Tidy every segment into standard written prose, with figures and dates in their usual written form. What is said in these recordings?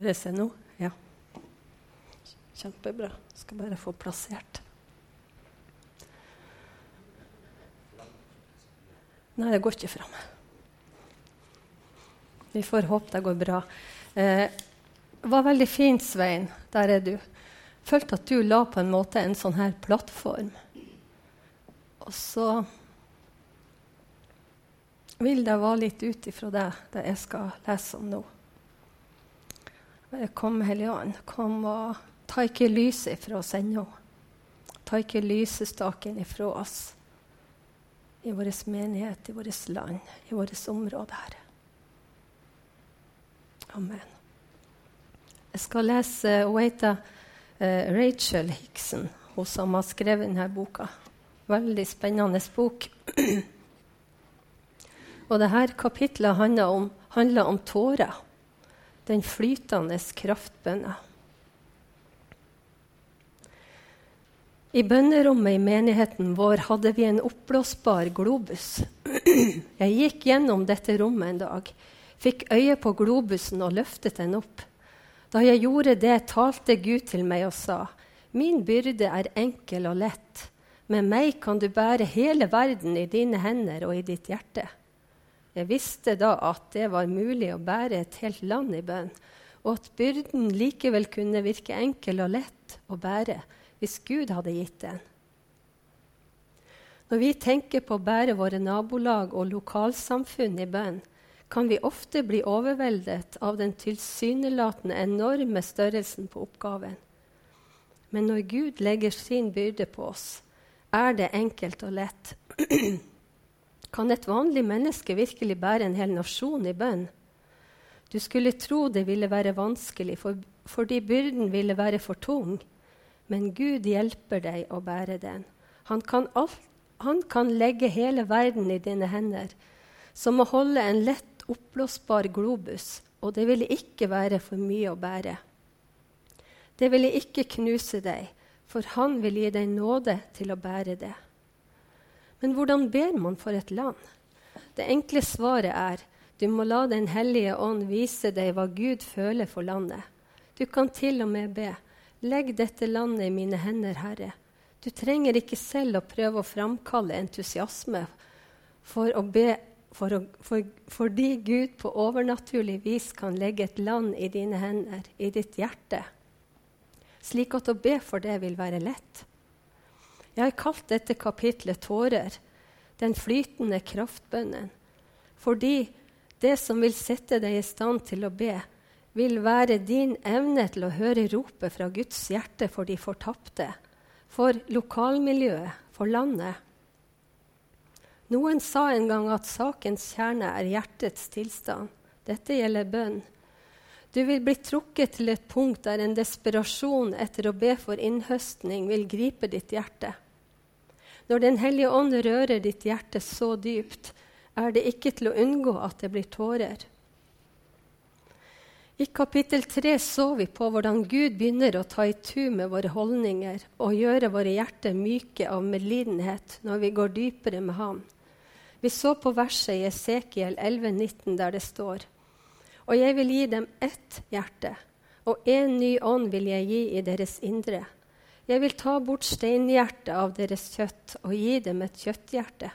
Det ser nå? Ja. Kjempebra. Skal bare få plassert. Nei, det går ikke frem. Vi får håpe det går bra. Det var veldig fint, Svein. Der er du. Følte at du la på en måte en sånn her plattform. Og så vil det være litt ut ifra det jeg skal lese om nå. Kom, Hellige Ånd, kom og ta ikke lyset ifra oss ennå. Ta ikke lysestaken ifra oss i vår menighet, i vårt land, i vårt område her. Amen. Jeg skal lese, hun heter Rachel Hickson, hun som har skrevet denne boka. Veldig spennende bok. Og dette kapitlet handler om tårer, den flytende kraftbønna. I bønnerommet i menigheten vår hadde vi en oppblåsbar globus. Jeg gikk gjennom dette rommet en dag, fikk øye på globusen og løftet den opp. Da jeg gjorde det, talte Gud til meg og sa, «Min byrde er enkel og lett. Med meg kan du bære hele verden i dine hender og i ditt hjerte.» Jeg visste da at det var mulig å bære et helt land i bønn, og at byrden likevel kunne virke enkel og lett å bære hvis Gud hadde gitt den. Når vi tenker på å bære våre nabolag og lokalsamfunn i bønn, kan vi ofte bli overveldet av den tilsynelatende enorme størrelsen på oppgaven. Men når Gud legger sin byrde på oss, er det enkelt og lett. Kan et vanlig menneske virkelig bære en hel nasjon i bønn? Du skulle tro det ville være vanskelig, fordi byrden ville være for tung. Men Gud hjelper deg å bære den. Han kan legge hele verden i dine hender, som å holde en lett oppblåsbar globus, og det ville ikke være for mye å bære. Det ville ikke knuse deg, for han vil gi deg nåde til å bære det. Men hvordan ber man for et land? Det enkle svaret er, du må la Den hellige ånd vise deg hva Gud føler for landet. Du kan til og med be, legg dette landet i mine hender, Herre. Du trenger ikke selv å prøve å framkalle entusiasme for å be, fordi Gud på overnaturlig vis kan legge et land i dine hender, i ditt hjerte. Slik at å be for det vil være lett. Jeg har kalt dette kapitlet tårer, den flytende kraftbønnen, fordi det som vil sette deg i stand til å be, vil være din evne til å høre ropet fra Guds hjerte for de fortapte, for lokalmiljøet, for landet. Noen sa en gang at sakens kjerne er hjertets tilstand. Dette gjelder bønn. Du vil bli trukket til et punkt der en desperasjon etter å be for innhøstning vil gripe ditt hjerte. Når Den hellige ånd rører ditt hjerte så dypt, er det ikke til å unngå at det blir tårer. I kapittel 3 så vi på hvordan Gud begynner å ta itu med våre holdninger og gjøre våre hjerter myke av medlidenhet når vi går dypere med ham. Vi så på verset i Esekiel 11,19 der det står, «Og jeg vil gi dem ett hjerte, og en ny ånd vil jeg gi i deres indre. Jeg vil ta bort steinhjertet av deres kjøtt og gi dem et kjøtthjerte.»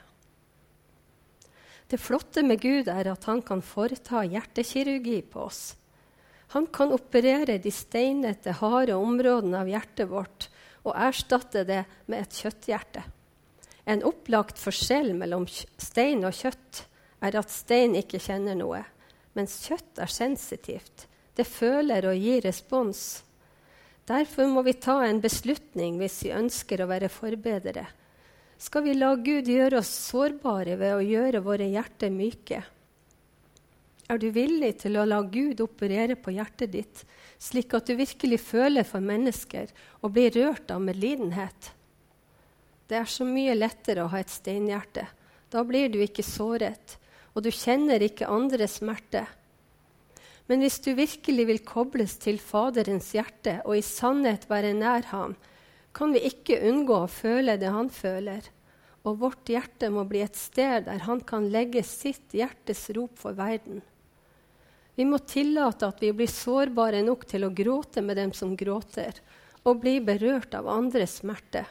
Det flotte med Gud er at han kan foreta hjertekirurgi på oss. Han kan operere de steinete, harde områdene av hjertet vårt og erstatte det med et kjøtthjerte. En opplagt forskjell mellom stein og kjøtt er at stein ikke kjenner noe, mens kjøtt er sensitivt. Det føler og gir respons. Derfor må vi ta en beslutning hvis vi ønsker å være forbedrere. Skal vi la Gud gjøre oss sårbare ved å gjøre våre hjerter myke? Er du villig til å la Gud operere på hjertet ditt, slik at du virkelig føler for mennesker og blir rørt av medlidenhet? Det er så mye lettere å ha et steinhjerte. Da blir du ikke såret, og du kjenner ikke andres smerte. Men hvis du virkelig vil kobles til Faderens hjerte og i sannhet være nær ham, kan vi ikke unngå å føle det han føler, og vårt hjerte må bli et sted der han kan legge sitt hjertes rop for verden. Vi må tillate at vi blir sårbare nok til å gråte med dem som gråter, og bli berørt av andres smerte.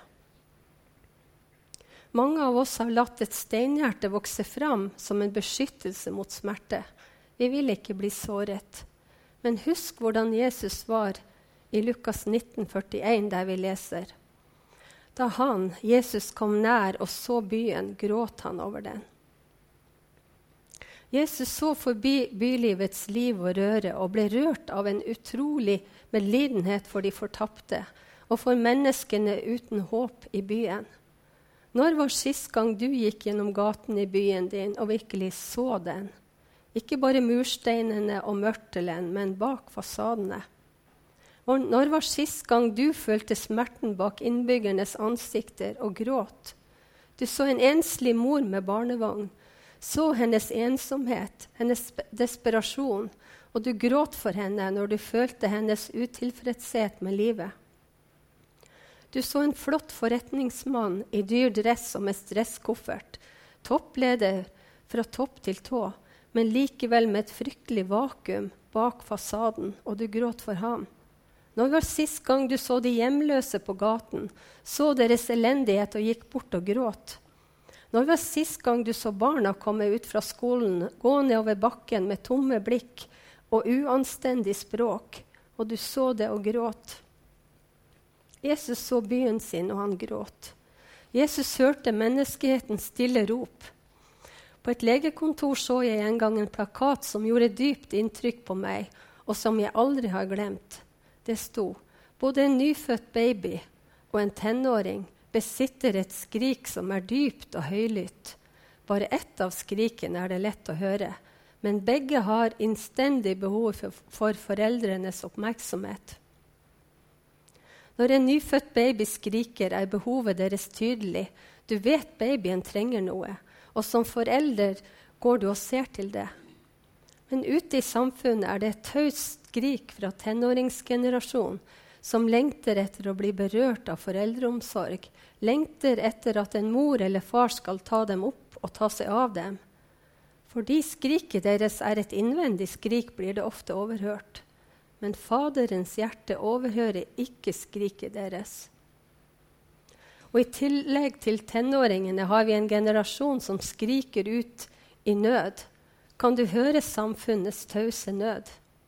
Mange av oss har latt et steinhjerte vokse fram som en beskyttelse mot smerte. Vi vil ikke bli såret. Men husk hvordan Jesus var i Lukas 19,41, der vi leser: Da han, Jesus, kom nær og så byen, gråt han over den. Jesus så forbi bylivets liv og røre og ble rørt av en utrolig medlidenhet for de fortapte og for menneskene uten håp i byen. Når var sist gang du gikk gjennom gaten i byen din og virkelig så den? Ikke bare mursteinene og mørtelen, men bak fasadene. Og når var sist gang du følte smerten bak innbyggernes ansikter og gråt? Du så en enslig mor med barnevogn, så hennes ensomhet, hennes desperasjon, og du gråt for henne når du følte hennes utilfredshet med livet. Du så en flott forretningsmann i dyr dress og med stresskoffert, toppleder fra topp til tå, men likevel med et fryktelig vakuum bak fasaden, og du gråt for ham. Når var sist gang du så de hjemløse på gaten, så deres elendighet og gikk bort og gråt? Når var sist gang du så barna komme ut fra skolen, gå nedover bakken med tomme blikk og uanstendig språk, og du så det og gråt? Jesus så byen sin, og han gråt. Jesus hørte menneskehetens stille rop. På et legekontor så jeg en gang en plakat som gjorde dypt inntrykk på meg, og som jeg aldri har glemt. Det sto: både en nyfødt baby og en tenåring besitter et skrik som er dypt og høylytt. Bare ett av skrikene er det lett å høre, men begge har innstendig behov for foreldrenes oppmerksomhet. Når en nyfødt baby skriker, er behovet deres tydelig. Du vet babyen trenger noe, og som forelder går du og ser til det. Men ute i samfunnet er det et høyt skrik fra tenåringsgenerasjonen som lengter etter å bli berørt av foreldreomsorg, lengter etter at en mor eller far skal ta dem opp og ta seg av dem. Fordi skriket deres er et innvendig skrik, blir det ofte overhørt. Men Faderens hjerte overhører ikke skriket deres. Og i tillegg til tenåringene har vi en generasjon som skriker ut i nød. Kan du høre samfunnets tause nød?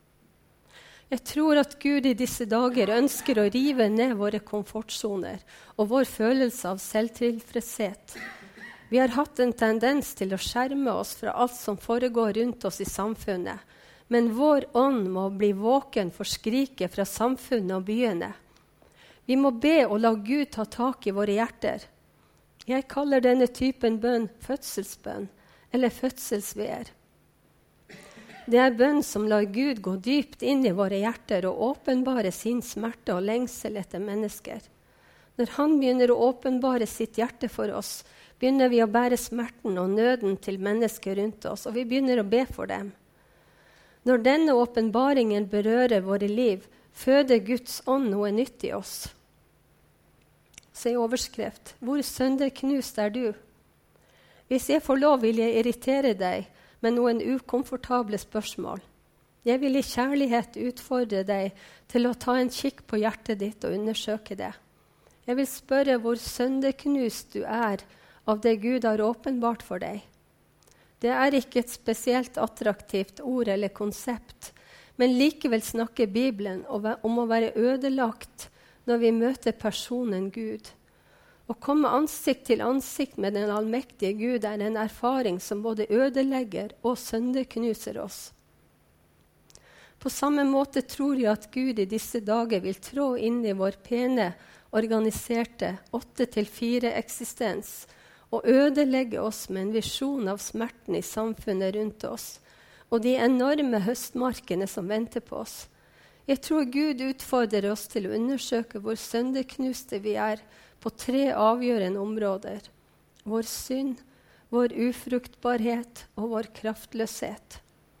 Jeg tror at Gud i disse dager ønsker å rive ned våre komfortsoner og vår følelse av selvtilfredshet. Vi har hatt en tendens til å skjerme oss fra alt som foregår rundt oss i samfunnet, men vår ånd må bli våken for skriket fra samfunnet og byene. Vi må be og la Gud ta tak i våre hjerter. Jeg kaller denne typen bønn fødselsbønn eller fødselsveer. Det er bønn som lar Gud gå dypt inn i våre hjerter og åpenbare sin smerte og lengsel etter mennesker. Når han begynner å åpenbare sitt hjerte for oss, begynner vi å bære smerten og nøden til mennesker rundt oss, og vi begynner å be for dem. Når denne åpenbaringen berører våre liv, føder Guds ånd noe nytt i oss. Se overskrift: hvor sønderknust er du? Hvis jeg får lov, vil jeg irritere deg med noen ukomfortable spørsmål. Jeg vil i kjærlighet utfordre deg til å ta en kikk på hjertet ditt og undersøke det. Jeg vil spørre hvor sønderknust du er av det Gud har åpenbart for deg. Det er ikke et spesielt attraktivt ord eller konsept, men likevel snakker Bibelen om å være ødelagt når vi møter personen Gud. Å komme ansikt til ansikt med den allmektige Gud er en erfaring som både ødelegger og sønderknuser oss. På samme måte tror jeg at Gud i disse dager vil trå inn i vår pene, organiserte 8-4-eksistens og ødelegge oss med en visjon av smerten i samfunnet rundt oss og de enorme høstmarkene som venter på oss. Jeg tror Gud utfordrer oss til å undersøke hvor sønderknuste vi er på 3 avgjørende områder: vår synd, vår ufruktbarhet og vår kraftløshet.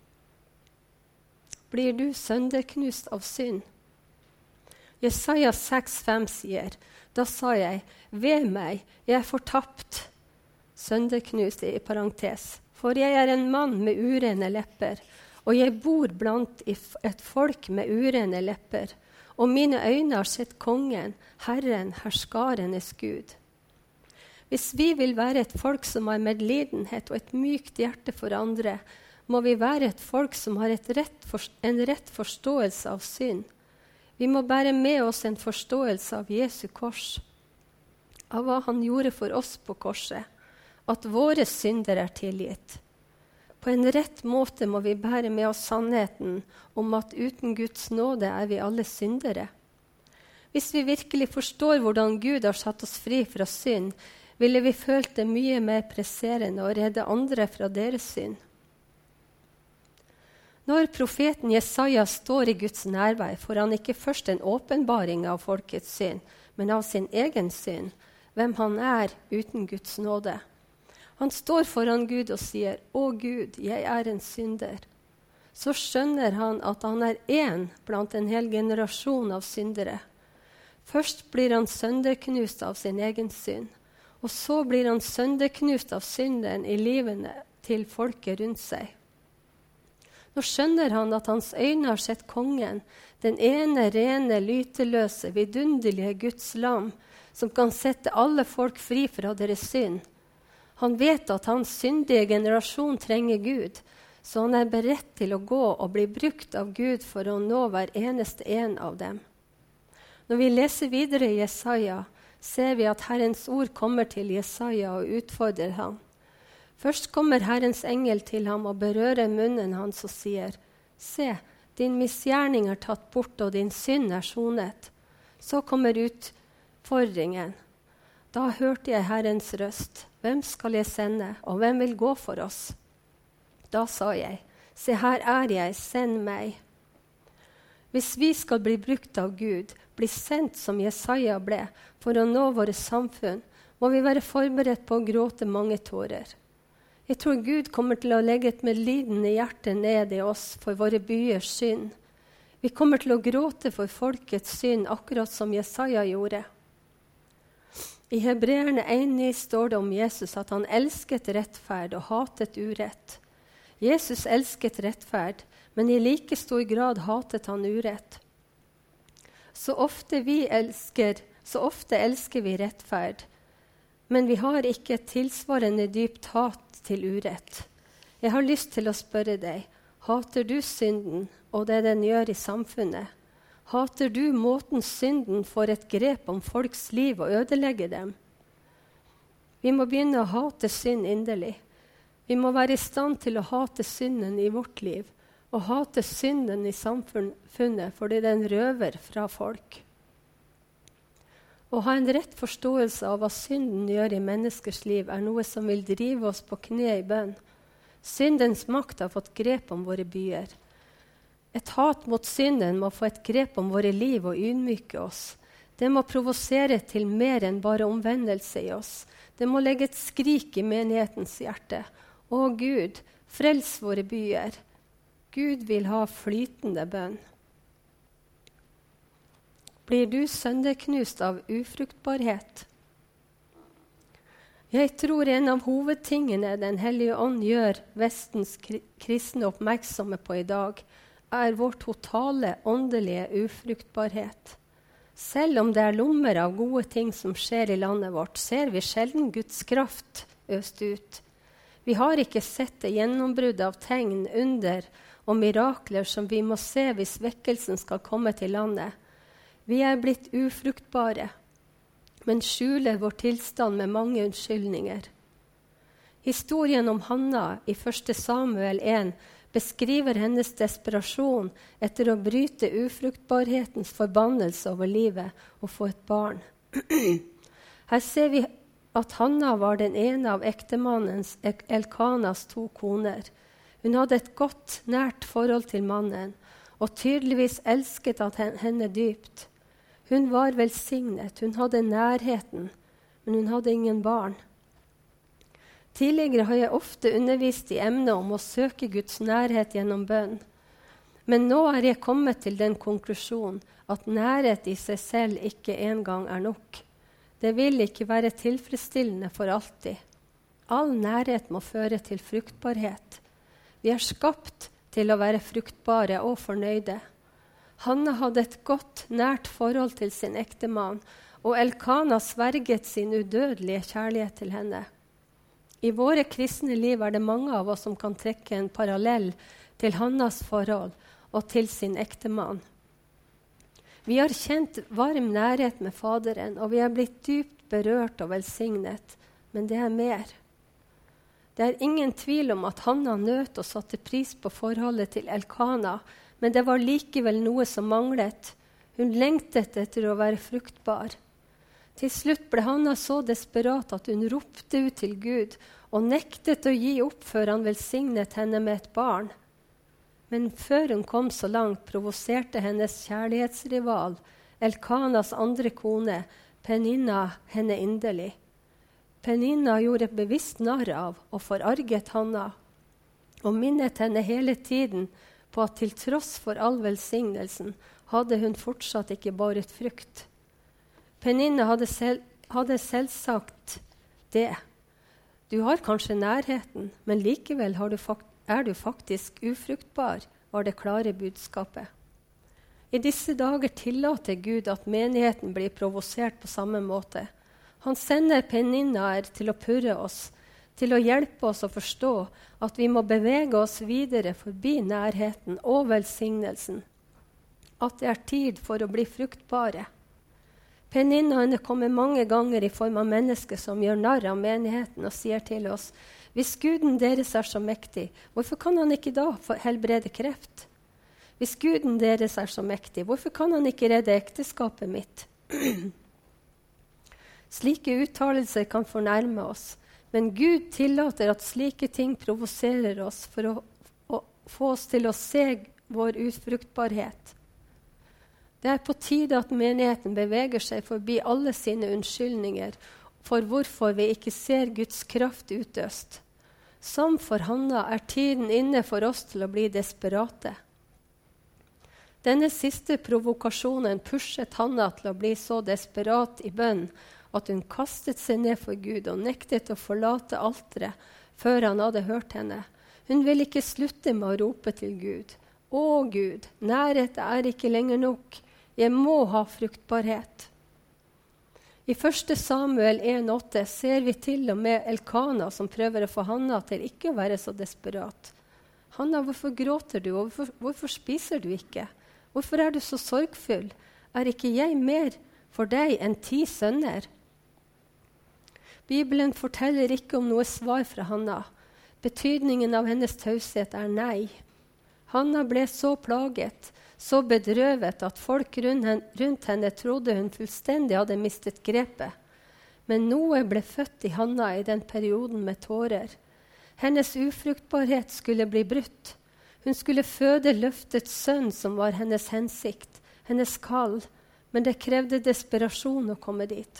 Blir du sønderknust av synd? Jesaja 6,5 sier: Da sa jeg, ved meg, jeg er fortapt. Sønderknust i parentes. For jeg er en mann med urene lepper, og jeg bor blant et folk med urene lepper, og mine øyne har sett kongen, Herren, herskarenes Gud. Hvis vi vil være et folk som har medlidenhet og et mykt hjerte for andre, må vi være et folk som har en rett forståelse av synd. Vi må bære med oss en forståelse av Jesu kors, av hva han gjorde for oss på korset, at våre synder er tilgitt. På en rett måte må vi bære med oss sannheten om at uten Guds nåde er vi alle syndere. Hvis vi virkelig forstår hvordan Gud har satt oss fri fra synd, ville vi følt det mye mer presserende å redde andre fra deres synd. Når profeten Jesaja står i Guds nærvær, får han ikke først en åpenbaring av folkets synd, men av sin egen synd, hvem han er uten Guds nåde. Han står foran Gud og sier, «Å Gud, jeg er en synder». Så skjønner han at han er en blant en hel generasjon av syndere. Først blir han sønderknust av sin egen synd, og så blir han sønderknust av synden i livene til folket rundt seg. Nå skjønner han at hans øyne har sett kongen, den ene, rene, lyteløse, vidunderlige Guds lam, som kan sette alle folk fri fra deres synd. Han vet at hans syndige generasjon trenger Gud, så han er beredt til å gå og bli brukt av Gud for å nå hver eneste en av dem. Når vi leser videre i Jesaja, ser vi at Herrens ord kommer til Jesaja og utfordrer ham. Først kommer Herrens engel til ham og berører munnen hans og sier, «Se, din misgjerning er tatt bort, og din synd er sonet.» Så kommer utfordringen. Da hørte jeg Herrens røst. Hvem skal jeg sende, og hvem vil gå for oss? Da sa jeg, «Se, her er jeg, send meg.» Hvis vi skal bli brukt av Gud, bli sendt som Jesaja ble, for å nå våre samfunn, må vi være forberedt på å gråte mange tårer. Jeg tror Gud kommer til å legge et medlidende hjerte ned i oss for våre byers synd. Vi kommer til å gråte for folkets synd, akkurat som Jesaja gjorde. I Hebreerne 1:9 står det om Jesus at han elsket rettferd og hatet urett. Jesus elsket rettferd, men i like stor grad hatet han urett. Så ofte elsker vi rettferd, men vi har ikke et tilsvarende dypt hat til urett. Jeg har lyst til å spørre deg, hater du synden og det den gjør i samfunnet? Hater du måten synden får et grep om folks liv og ødelegger dem? Vi må begynne å hate synd inderlig. Vi må være i stand til å hate synden i vårt liv, og hate synden i samfunnet fordi den røver fra folk. Å ha en rett forståelse av hva synden gjør i menneskers liv, er noe som vil drive oss på kne i bønn. Syndens makt har fått grep om våre byer. Et hat mot synden må få et grep om våre liv og ydmyke oss. Det må provosere til mer enn bare omvendelse i oss. Det må legge et skrik i menighetens hjerte. Å Gud, frels våre byer. Gud vil ha flytende bønn. Blir du sønderknust av ufruktbarhet? Jeg tror en av hovedtingene Den hellige ånd gjør Vestens kristne oppmerksomme på i dag, er vår totale åndelige ufruktbarhet. Selv om det er lommer av gode ting som skjer i landet vårt, ser vi sjelden Guds kraft øst ut. Vi har ikke sett det gjennombrudd av tegn, under og mirakler som vi må se hvis vekkelsen skal komme til landet. Vi er blitt ufruktbare, men skjuler vår tilstand med mange unnskyldninger. Historien om Hanna i 1. Samuel 1 beskriver hennes desperasjon etter å bryte ufruktbarhetens forbannelse over livet og få et barn. Her ser vi at Hanna var den ene av ektemannens Elkanas 2 koner. Hun hadde et godt, nært forhold til mannen, og tydeligvis elsket henne dypt. Hun var velsignet, hun hadde nærheten, men hun hadde ingen barn. Tidligere har jeg ofte undervist i emnet om å søke Guds nærhet gjennom bønn. Men nå er jeg kommet til den konklusjonen at nærhet i seg selv ikke engang er nok. Det vil ikke være tilfredsstillende for alltid. All nærhet må føre til fruktbarhet. Vi er skapt til å være fruktbare og fornøyde. Hanna hadde et godt, nært forhold til sin ektemann, og Elkana sverget sin udødelige kjærlighet til henne. I våre kristne liv er det mange av oss som kan trekke en parallell til Hannas forhold og til sin ektemann. Vi har kjent varm nærhet med Faderen, og vi er blitt dypt berørt og velsignet, men det er mer. Det er ingen tvil om at Hanna nøt og satte pris på forholdet til Elkana, men det var likevel noe som manglet. Hun lengtet etter å være fruktbar. Til slutt ble Hanna så desperat at hun ropte ut til Gud og nektet å gi opp før han velsignet henne med et barn. Men før hun kom så langt, provoserte hennes kjærlighetsrival, Elkanas andre kone, Peninna, henne inderlig. Peninna gjorde bevisst narr av og forarget Hanna, og minnet henne hele tiden på at til tross for all velsignelsen hadde hun fortsatt ikke båret frukt. Peninna hadde selvsagt det. Du har kanskje nærheten, men likevel er du faktisk ufruktbar, var det klare budskapet. I disse dager tillater Gud at menigheten blir provosert på samme måte. Han sender Peninnaer til å purre oss, til å hjelpe oss å forstå at vi må bevege oss videre forbi nærheten og velsignelsen. At det er tid for å bli fruktbare. Peninnaene kommer mange ganger i form av mennesker som gjør narr av menigheten og sier til oss: hvis Guden deres er så mektig, hvorfor kan han ikke da helbrede kreft? Hvis Guden deres er så mektig, hvorfor kan han ikke redde ekteskapet mitt? Slike uttalelser kan fornærme oss, men Gud tillater at slike ting provoserer oss for å få oss til å se vår ufruktbarhet. Det er på tide at menigheten beveger seg forbi alle sine unnskyldninger for hvorfor vi ikke ser Guds kraft utøst. Som for Hanna er tiden inne for oss til å bli desperate. Denne siste provokasjonen pushet Hanna til å bli så desperat i bønn at hun kastet seg ned for Gud og nektet å forlate alteret før han hadde hørt henne. Hun ville ikke slutte med å rope til Gud: Å Gud, nærhet er ikke lenger nok. Jeg må ha fruktbarhet. I 1. Samuel 1,8 ser vi til og med Elkana som prøver å få Hanna til ikke å være så desperat. Hanna, hvorfor gråter du, og hvorfor spiser du ikke? Hvorfor er du så sorgfull? Er ikke jeg mer for deg enn 10 sønner? Bibelen forteller ikke om noe svar fra Hanna. Betydningen av hennes taushet er nei. Hanna ble så plaget, så bedrøvet at folk rundt henne trodde hun fullstendig hadde mistet grepet. Men noe ble født i Hanna i den perioden med tårer. Hennes ufruktbarhet skulle bli brutt. Hun skulle føde løftets sønn som var hennes hensikt, hennes kall, men det krevde desperasjon å komme dit.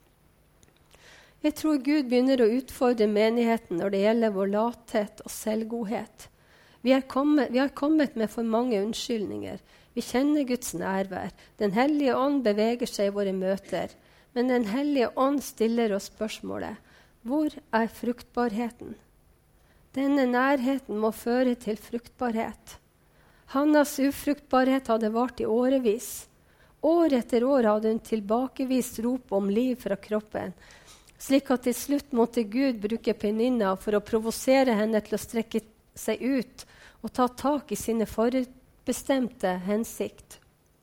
Jeg tror Gud begynner å utfordre menigheten når det gjelder vår lathet og selvgodhet. Vi har kommet med for mange unnskyldninger. Vi kjenner Guds nærvær. Den hellige ånd beveger seg i våre møter. Men den hellige ånd stiller oss spørsmålet: hvor er fruktbarheten? Denne nærheten må føre til fruktbarhet. Hannas ufruktbarhet hadde vart i årevis. År etter år hadde hun tilbakevist rop om liv fra kroppen, slik at til slutt måtte Gud bruke Peninna for å provosere henne til å strekke seg ut og ta tak i sine forutbestemte hensikt.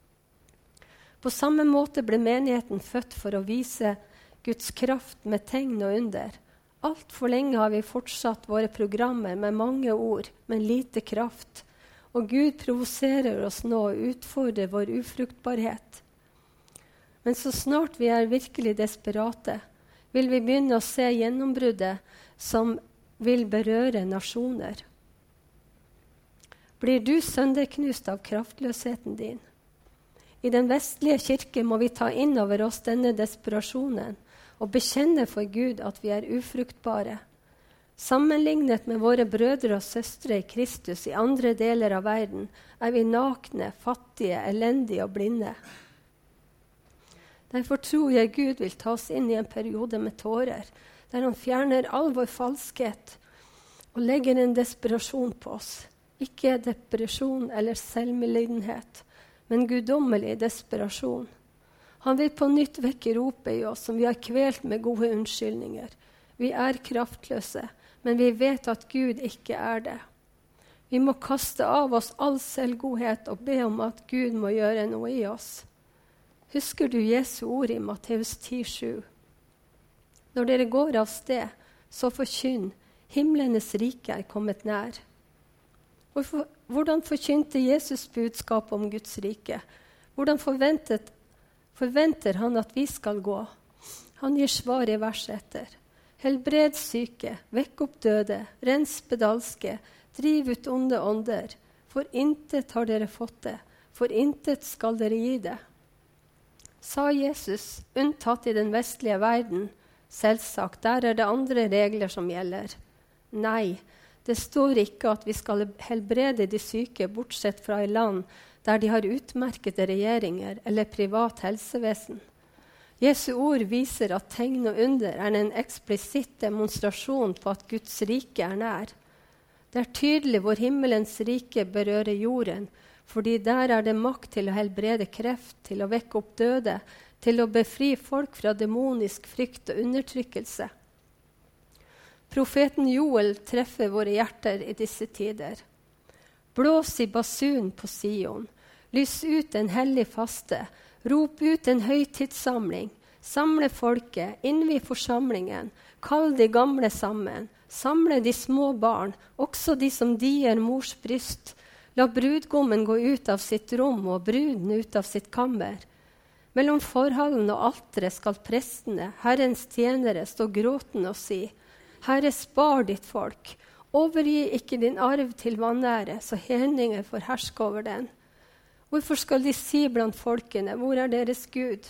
På samme måte ble menigheten født for å vise Guds kraft med tegn og under. Alt for lenge har vi fortsatt våre programmer med mange ord, men lite kraft. Og Gud provoserer oss nå og utfordrer vår ufruktbarhet. Men så snart vi er virkelig desperate, vil vi begynne å se gjennombruddet som vil berøre nasjoner. Blir du sønderknust av kraftløsheten din? I den vestlige kirke må vi ta inn over oss denne desperasjonen og bekjenne for Gud at vi er ufruktbare. Sammenlignet med våre brødre og søstre i Kristus i andre deler av verden er vi nakne, fattige, elendige og blinde. Derfor tror jeg Gud vil ta oss inn i en periode med tårer, der han fjerner all vår falskhet og legger en desperasjon på oss. Ikke depresjon eller selvmedlidenhet, men guddommelig desperasjon. Han vil på nytt vekke ropet i oss som vi har kvelt med gode unnskyldninger. Vi er kraftløse, men vi vet at Gud ikke er det. Vi må kaste av oss all selvgodhet og be om at Gud må gjøre noe i oss. Husker du Jesu ord i Matteus 10,7? Når dere går av sted, så forkynn, himlenes rike er kommet nær. Hvordan forkynte Jesus budskap om Guds rike? Hvordan forventer han at vi skal gå? Han gir svar i vers etter. Helbred syke, vekk opp døde, rens spedalske, driv ut onde ånder. For intet har dere fått det, for intet skal dere gi det. Sa Jesus, unntatt i den vestlige verden, selvsagt, der er det andre regler som gjelder. Nei, det står ikke at vi skal helbrede de syke bortsett fra i land der de har utmerkede regjeringer eller privat helsevesen. Jesu ord viser at tegn og under er en eksplisitt demonstrasjon på at Guds rike er nær. Det er tydelig hvor himmelens rike berører jorden, fordi der er det makt til å helbrede kreft, til å vekke opp døde, til å befri folk fra demonisk frykt og undertrykkelse. Profeten Joel treffer våre hjerter i disse tider. Blås i basun på Sion, lys ut en hellig faste, rop ut en høytidssamling, samle folket, innvi forsamlingen, kall de gamle sammen, samle de små barn, også de som dier mors bryst, la brudgommen gå ut av sitt rom og bruden ut av sitt kammer. Mellom forhallen og alteret skal prestene, Herrens tjenere, stå gråten og si, Herre, spar ditt folk, overgi ikke din arv til vanære, så hedninger får herske over den. Hvorfor skal de si blant folkene, hvor er deres Gud?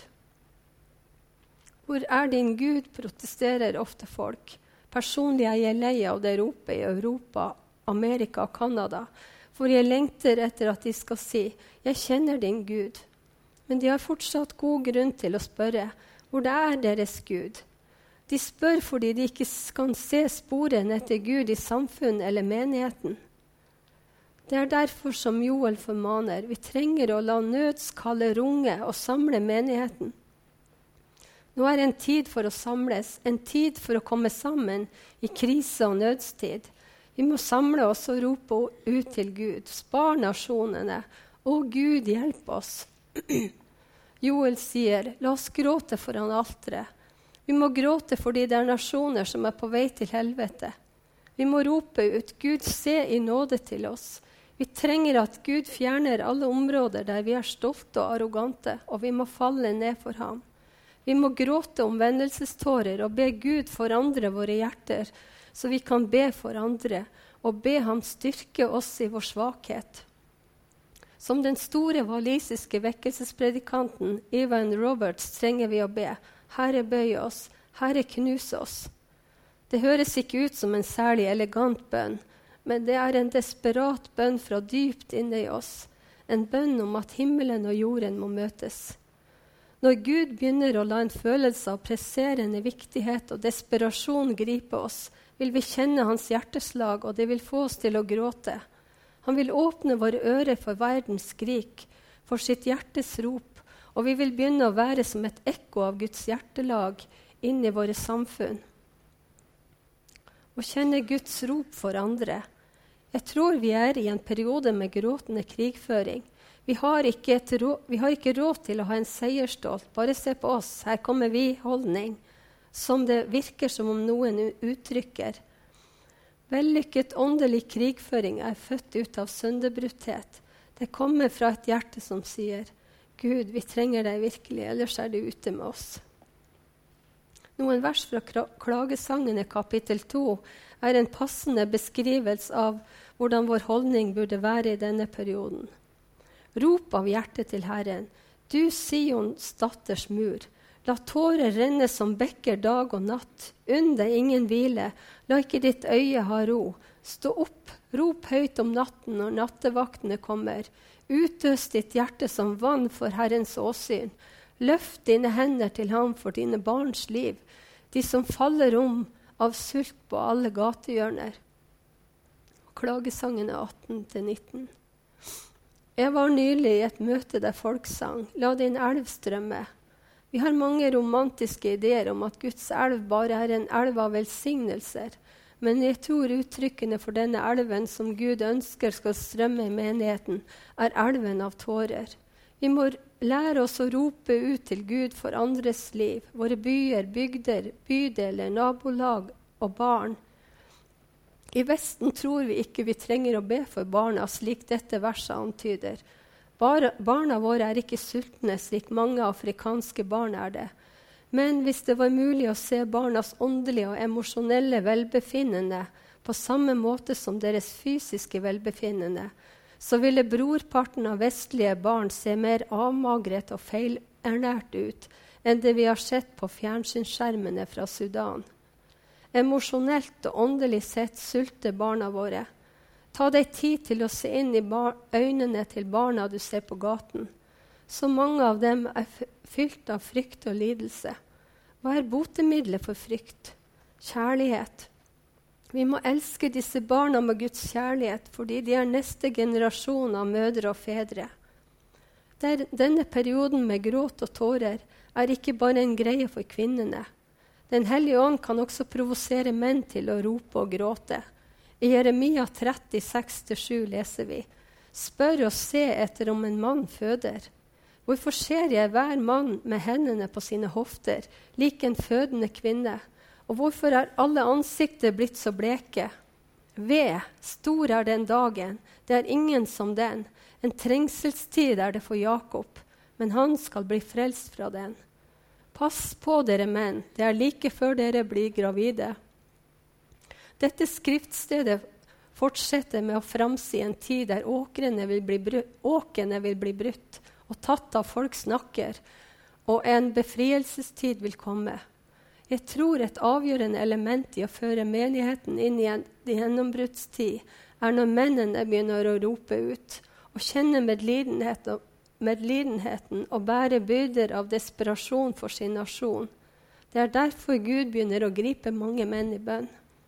Hvor er din Gud, protesterer ofte folk. Personlig er jeg lei av det ropet i Europa, Amerika og Kanada, for jeg lengter etter at de skal si, jeg kjenner din Gud. Men de har fortsatt god grunn til å spørre, hvor det er deres Gud? De spør fordi de ikke kan se sporene etter Gud i samfunnet eller menigheten. Det er derfor som Joel formaner, vi trenger å la nødskallet runge og samle menigheten. Nå er en tid for å samles, en tid for å komme sammen i krise og nødstid. Vi må samle oss og rope ut til Gud, spar nasjonene, og Gud hjelp oss. Joel sier, la oss gråte foran alteret. Vi må gråte fordi det er nasjoner som er på vei til helvete. Vi må rope ut, Gud, se i nåde til oss. Vi trenger at Gud fjerner alle områder der vi er stolte og arrogante, og vi må falle ned for ham. Vi må gråte omvendelsestårer og be Gud forandre våre hjerter, så vi kan be for andre, og be ham styrke oss i vår svakhet. Som den store walisiske vekkelsespredikanten Evan Roberts trenger vi å be, Herre, bøy oss. Herre, knus oss. Det høres ikke ut som en særlig elegant bønn, men det er en desperat bønn fra dypt inne i oss. En bønn om at himmelen og jorden må møtes. Når Gud begynner å la en følelse av presserende viktighet og desperasjon gripe oss, vil vi kjenne hans hjerteslag, og det vil få oss til å gråte. Han vil åpne våre ører for verdens skrik, for sitt hjertes rop, og vi vil begynne å være som et ekko av Guds hjertelag inn i våre samfunn. Å kjenne Guds rop for andre. Jeg tror vi er i en periode med gråtende krigføring. Vi har ikke råd til å ha en seierstolt, bare se på oss, her kommer vi, holdning, som det virker som om noen uttrykker. Vellykket åndelig krigføring er født ut av sønderbrutthet. Det kommer fra et hjerte som sier, Gud, vi trenger deg virkelig, ellers er du ute med oss. Noen vers fra Klagesangene kapittel 2 er en passende beskrivelse av hvordan vår holdning burde være i denne perioden. Rop av hjertet til Herren, du Sions datters mur. La tårer renne som bekker dag og natt. Unn deg ingen hvile, la ikke ditt øye ha ro. Stå opp, rop høyt om natten når nattevaktene kommer. Utøs ditt hjerte som vann for Herrens åsyn. Løft dine hender til ham for dine barns liv, de som faller om av sult på alle gatehjørner. Klagesangene 18-19. Jeg var nylig i et møte der folk sang, la din elv strømme. Vi har mange romantiske ideer om at Guds elv bare er en elv av velsignelser, men jeg tror uttrykkene for denne elven som Gud ønsker skal strømme i menigheten, er elven av tårer. Vi må lære oss å rope ut til Gud for andres liv, våre byer, bygder, bydeler, nabolag og barn. I Vesten tror vi ikke vi trenger å be for barna, slik dette verset antyder. Barna våre er ikke sultne, slik mange afrikanske barn er det. Men hvis det var mulig å se barnas åndelige og emosjonelle velbefinnende på samme måte som deres fysiske velbefinnende, så ville brorparten av vestlige barn se mer avmagret og feilernært ut enn det vi har sett på fjernsynsskjermene fra Sudan. Emosjonelt og åndelig sett sulter barna våre. Ta deg tid til å se inn i øynene til barna du ser på gaten. Så mange av dem er fylt av frykt og lidelse. Hva er botemiddelet for frykt? Kjærlighet. Vi må elske disse barna med Guds kjærlighet, fordi de er neste generasjon av mødre og fedre. Denne perioden med gråt og tårer er ikke bare en greie for kvinnene. Den hellige ånd kan også provosere menn til å rope og gråte. I Jeremia 30:6-7 leser vi: Spør og se etter om en mann føder. Hvorfor ser jeg hver mann med hendene på sine hofter, lik en fødende kvinne? Og hvorfor er alle ansikter blitt så bleke? Ved, stor er den dagen, det er ingen som den. En trengselstid er det for Jakob, men han skal bli frelst fra den. Pass på dere menn, det er like før dere blir gravide. Dette skriftstedet fortsetter med å framsi en tid der åkene vil bli brutt og tatt av folks nakker, og en befrielsestid vil komme. Jeg tror et avgjørende element i å føre menigheten inn i en gjennombruddstid er når mennene begynner å rope ut og kjenne medlidenheten og bære byrder av desperasjon for sin nasjon. Det er derfor Gud begynner å gripe mange menn i bønn.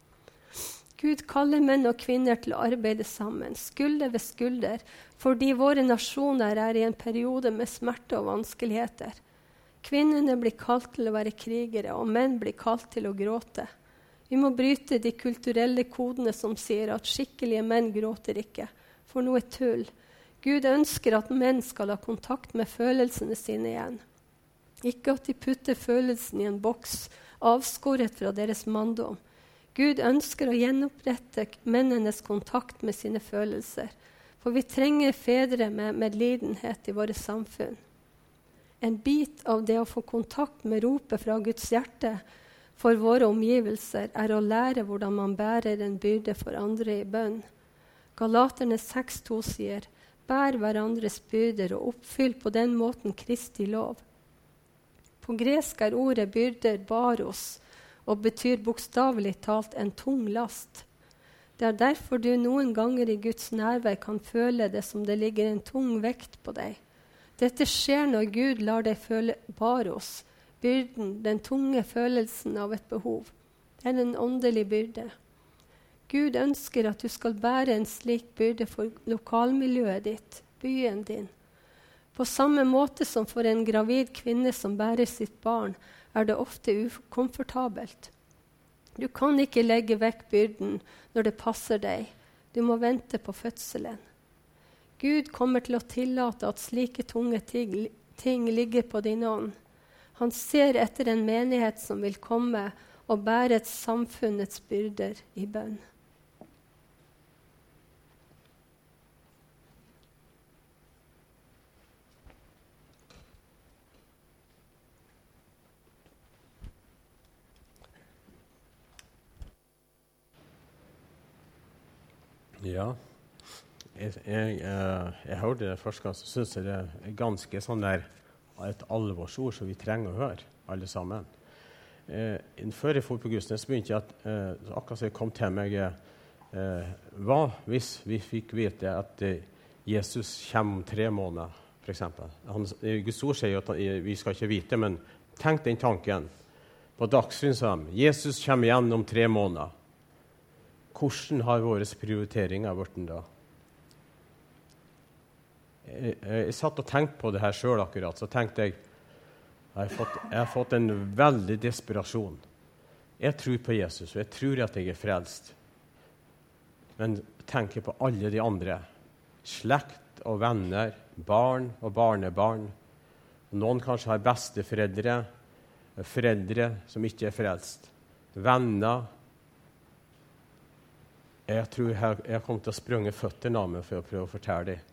Gud kaller menn og kvinner til å arbeide sammen, skulder ved skulder, fordi våre nasjoner er i en periode med smerte og vanskeligheter. Kvinnene blir kalt til å være krigere, og menn blir kalt til å gråte. Vi må bryte de kulturelle kodene som sier at skikkelige menn gråter ikke, for noe tull. Gud ønsker at menn skal ha kontakt med følelsene sine igjen. Ikke at de putter følelsene i en boks, avskåret fra deres manndom. Gud ønsker å gjenopprette mennenes kontakt med sine følelser, for vi trenger fedre med medlidenhet i våre samfunn. En bit av det å få kontakt med ropet fra Guds hjerte for våre omgivelser er å lære hvordan man bærer en byrde for andre i bønn. Galaterne 6:2 sier: Bær hverandres byrder og oppfyll på den måten Kristi lov. På gresk er ordet byrder baros og betyr bokstavelig talt en tung last. Det er derfor du noen ganger i Guds nærvær kan føle det som det ligger en tung vekt på deg. Dette skjer når Gud lar deg føle baros, byrden, den tunge følelsen av et behov. Det er en åndelig byrde. Gud ønsker at du skal bære en slik byrde for lokalmiljøet ditt, byen din. På samme måte som for en gravid kvinne som bærer sitt barn, er det ofte ukomfortabelt. Du kan ikke legge vekk byrden når det passer deg. Du må vente på fødselen. Gud kommer til å tillate at slike tunge ting ligger på din ånd. Han ser etter en menighet som vil komme og bære et samfunnets byrder i bønn. Ja, jeg hørte det første gang, så synes jeg det er ganske sånn der et alvorsord som vi trenger å høre, alle sammen. Før jeg for på gudstjeneste begynte jeg at akkurat så jeg kom til meg, hva hvis vi fikk vite at Jesus kommer om 3 måneder, for eksempel. Guds ord sier at vi skal ikke vite, men tenk den tanken. På Dagsrevyen sa de, Jesus kommer igjen om 3 måneder. hvordan har våre prioriteringer vært da? Jeg satt og tenkte på det her selv akkurat, så tenkte jeg har fått en veldig desperasjon. Jeg tror på Jesus, og jeg tror at jeg frelst. Men tenker på alle de andre. Slekt og venner, barn og barnebarn. Noen kanskje har besteforeldre, foreldre som ikke frelst. Venner. Jeg tror jeg kommer til å sprunge føtterne av meg for å prøve å fortelle dem.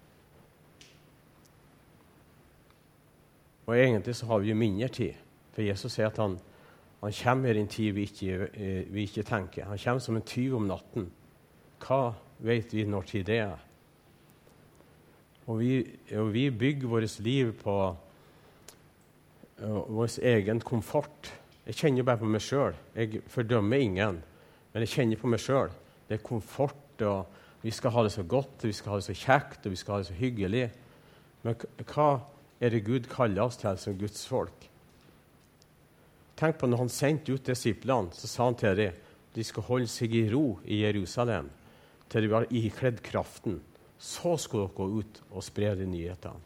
Og egentlig så har vi jo mindre tid. For Jesus sier at han kommer i en tid vi ikke tenker. Han kommer som en tyv om natten. Hva vet vi når tid det er? Og vi bygger vårt liv på vår egen komfort. Jeg kjenner bare på meg selv. Jeg fordømmer ingen, men jeg kjenner på meg selv. Det er komfort, og vi skal ha det så godt, vi skal ha det så kjekt, og vi skal ha det så hyggelig. Men hva er det Gud kaller oss til som Guds folk? Tenk på når han sendte ut disiplene, så sa han til dem, de skal holde seg i ro i Jerusalem, til de var ikledd kraften. Så skulle dere gå ut og spre de nyhetene.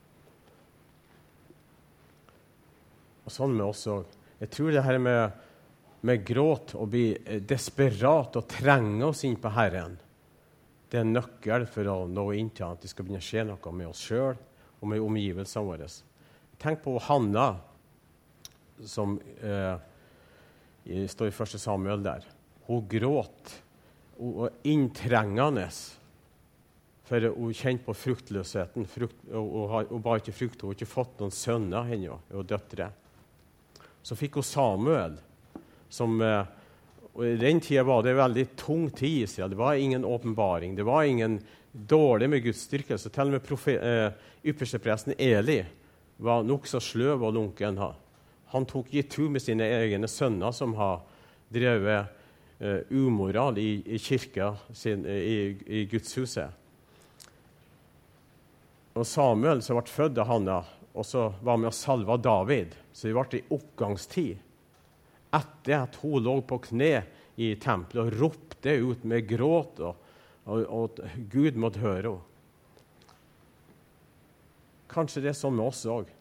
Og sånn med oss også. Jeg tror det her med gråt og bli desperat og trenge oss inn på Herren, det er en nøkkel for å nå inn til at det skal begynne å skje noe med oss selv og med omgivelsene våre. Tenk på Hanna, som står i 1. Samuel der. Hun gråt, og inntrengende, for hun kjente på fruktløsheten. Hun bare ikke frukt, hun har ikke fått noen sønner henne, og døtre. Så fikk hun Samuel, som og i den tiden var det veldig tung tid i Israel. Det var ingen åpenbaring, det var ingen dårlig med Guds styrke. Så til og med ypperstepresten Eli var nok så sløv og lunken. Han tok i tur med sine egne sønner som har drevet umoral i kirka i Guds huset. Og Samuel, som ble født av Hanna, og så var med å salve David. Så det ble i oppgangstid. Etter at hun lå på kne i tempelet og ropte ut med gråt, og Gud måtte høre henne. Kanskje det er sånn med oss også.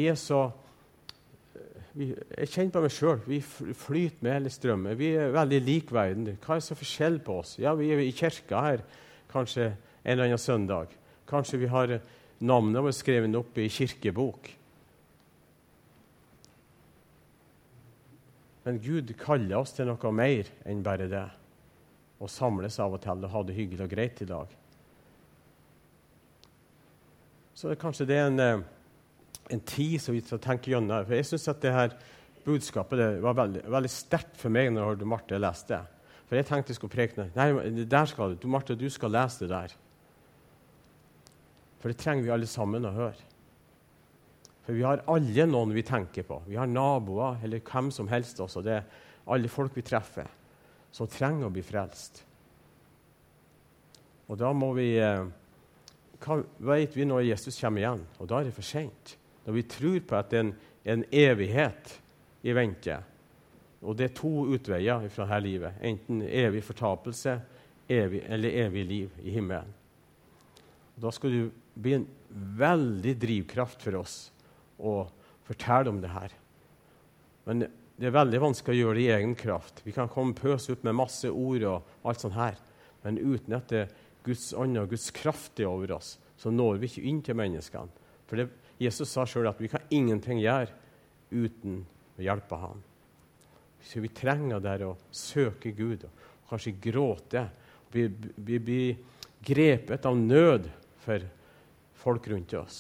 Jeg kjenner på meg selv, vi flyter med hele strømmen. Vi er veldig lik verden. Hva er så forskjell på oss? Ja, vi er i kirka her, kanskje en eller annen søndag. Kanskje vi har navnet vårt skrevet opp i kirkebok. Men Gud kaller oss til noe mer enn bare det. Og samles av og til og ha det hyggelig og greit i dag. Så kanskje det er en tid som vi skal tenke gjennom. For jeg synes at det her budskapet det var veldig, veldig sterkt for meg når Marte leste det. For jeg tenkte jeg skulle preke. Nei, der skal du. Marte, du skal lese det der. For det trenger vi alle sammen å høre. For vi har alle noen vi tenker på. Vi har naboer, eller hvem som helst også. Det er alle folk vi treffer, som trenger å bli frelst. Og da må vi... Hva vet vi når Jesus kommer igjen? Og da er det for sent. Når vi tror på at det er en evighet i vente. Og det er 2 utveier fra dette livet. Enten evig fortapelse eller evig liv i himmelen. Og da skal det bli en veldig drivkraft for oss å fortelle om det her. Men det er veldig vanskelig å gjøre det i egen kraft. Vi kan komme pøse ut med masse ord og alt sånt her. Men uten at det Guds ånd og Guds kraft er over oss, så når vi ikke inn til menneskene. For Jesus sa selv at vi kan ingenting gjøre uten å hjelpe ham. Så vi trenger der å søke Gud, og kanskje gråte. Vi blir grepet av nød for folk rundt oss.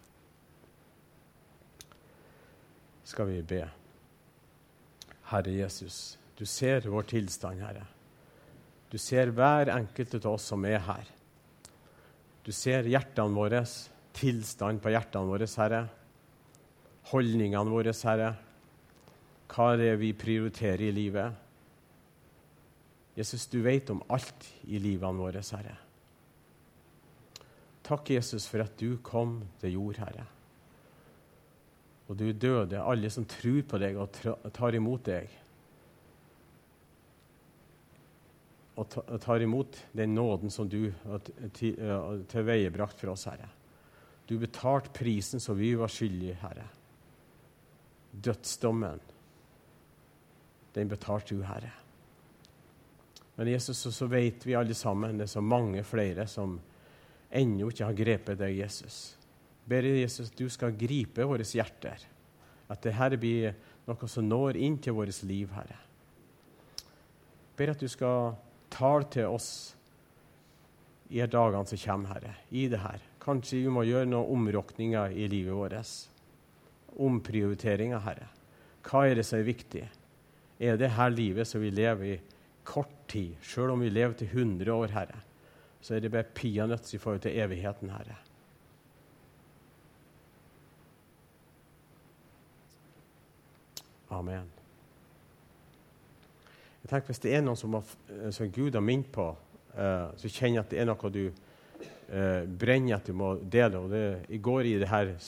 Skal vi be. Herre Jesus, du ser vår tilstand, Herre. Du ser hver enkelt av oss som er her. Du ser hjertene våre, tilstand på hjertene våre, Herre. Holdningene våre, Herre. Hva er det vi prioriterer i livet? Jesus, du vet om alt i livene våre, Herre. Takk, Jesus, for at du kom til jord, Herre. Og du døde, alle som tror på deg og tar imot deg. og tar imot den nåden som du har tilveiebrakt for oss, Herre. Du betalte prisen som vi var skyldige, Herre. Dødsdommen, den betalte du, Herre. Men Jesus, så vet vi alle sammen, det er så mange flere som ennå ikke har grepet deg, Jesus. Ber Jesus, du skal gripe våre hjerter. At det her blir noe som når inn til vårt liv, Herre. Ber at du skal tale til oss i dagene som kommer, Herre, i det her. Kanskje vi må gjøre noen omrokninger i livet vårt. Omprioriteringer, Herre. Hva er det som er viktig? Er det her livet som vi lever i kort tid? Selv om vi lever til 100 år, Herre, så er det bare peanøtter i forhold til evigheten, Herre. Amen. Jeg tenker, hvis det er noen som Gud har minnet på, så kjenner jeg at det er noe du brenner at du må dele. Og det, i går i det her